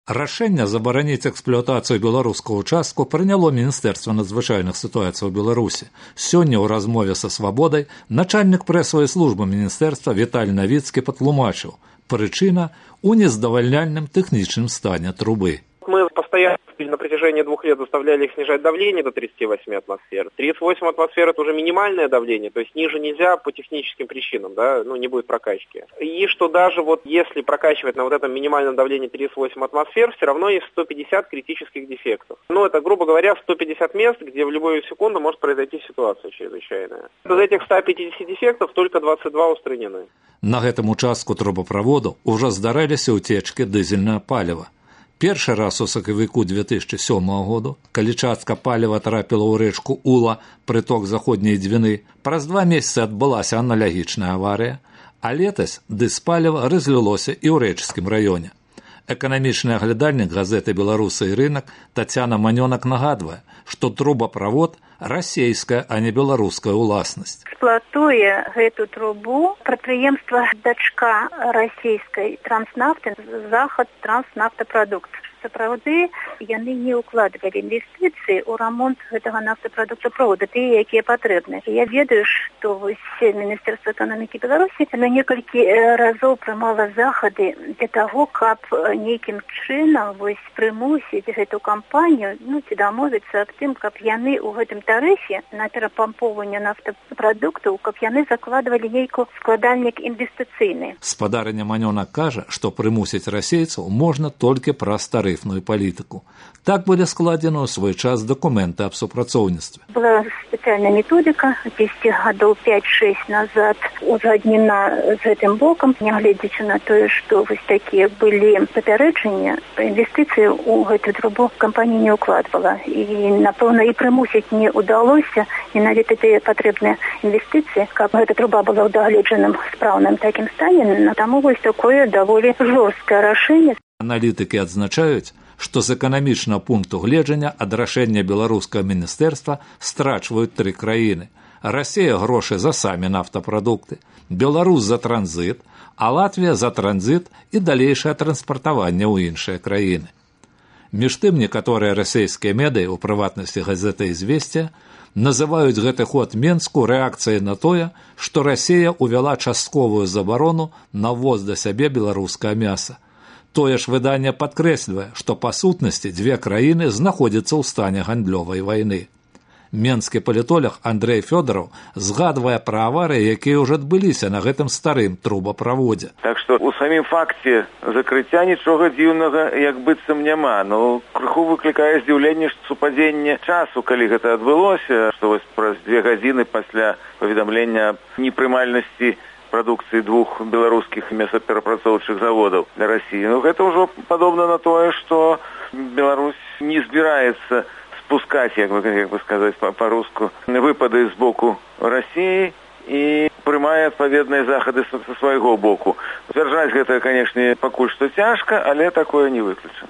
Рашэнне забараніць эксплуатацыю беларускага ўчастку прыняло Міністэрства надзвычайных сітуацый у Беларусі. Сёння ў размове са «Свабодай» начальнік прэсавай службы міністэрства Віталь Навіцкі патлумачыў: прычына ў нездавальняльным тэхнічным стане трубы. Мы постоянно на протяжении 2 лет заставляли их снижать давление до 38 атмосфер. 38 атмосфер – это уже минимальное давление, то есть ниже нельзя по техническим причинам, да, не будет прокачки. И что даже вот если прокачивать на вот этом минимальном давлении 38 атмосфер, все равно есть 150 критических дефектов. Это, грубо говоря, 150 мест, где в любую секунду может произойти ситуация чрезвычайная. Из этих 150 дефектов только 22 устранены. На гэтым участку трубаправоду ўжо здараліся ўцечкі дызельнага паліва. Першы раз у сакавіку 2007 году, калі частка паліва трапіла ў рэчку Ула, прыток заходняй Двіны, праз 2 месяцы адбылася аналагічная аварыя, а летась дызпаліва разлілося і ў рэчскім раёне. Эканамічны аглядальнік газеты «Беларусы і рынак» Тацяна Манёнак нагадвае, што трубаправод расійская, а не беларуская ўласнасць. Эксплуатуе гэту трубу прадпрыемства дачка расійскай транснафты «Захад транснафтапрадукт». Сапраўды, яны не ўкладвалі інвестыцыі ў рамонт гэтага нафтапрадуктапровода, тыя, якія патрэбны. Я ведаю, што Міністэрства эканомікі Беларусі некалькі разоў прымала захады для таго, каб нейкім чынам прымусіць гэту кампанію, ці дамовіцца аб тым, каб яны ў гэтым тарыфе на перапампоўванне нафтапрадуктаў, каб яны закладвалі нейкі складальнік інвестыцыйны. Спадарыня Манёнак кажа, што прымусіць расейцаў можна толькі праз тарыфную палітыку. Так былі складзены ў свой час дакументы аб супрацоўніцтве. Была спецыяльная методыка 10 гадоў 5-6 назад узгаднена з гэтым бокам, нягледзячы на тое, што такія былі папярэджання, інвестыцыі ў гэту трубу кампанія не ўкладвала. І, напэўна, і прымусіць не ўдалося менавіта тыя патрэбныя інвестыцыі, каб гэта труба была ў дагледжаным спраўным такім стане, таму такое даволі жорсткае рашэнне. Аналітыкі адзначаюць, што з эканамічнага пункту гледжання ад рашэння беларускага міністэрства страчваюць 3 краіны. Расія грошы за самі нафтапрадукты, Беларусь за транзіт, а Латвія за транзіт і далейшае транспартаванне ў іншыя краіны. Між тым, некаторыя расійскія медыі, у прыватнасці газета «Ізвесція», называюць гэты ход Менску рэакцыяй на тое, што Расія ўвяла частковую забарону на ввоз да сябе беларускага мяса. Тое ж выданне падкрэслівае, што па сутнасці 2 краіны знаходзяцца ў стане гандлёвай вайны. Менскі палітолог Андрэй Фёдораў згадвае пра аварыі, якія ўжо адбыліся на гэтым старым трубаправодзе. Так што ў самім факце закрыцця нічога дзіўнага як быццам няма. Крыху выклікае здзіўленне супадзенне часу, калі гэта адбылося, што праз 2 гадзіны пасля паведамлення непрымальнасці прадукцыі 2 беларускіх мясаперапрацоўчых заводаў для Расіі. Гэта ўжо падобна на тое, што Беларусь не збіраецца спускаць, як бы сказаць па-руску, выпады з боку Расіі і прымае адпаведныя захады са свайго боку. Сцвярджаць гэта, канешне, пакуль што цяжка, але такое не выключана.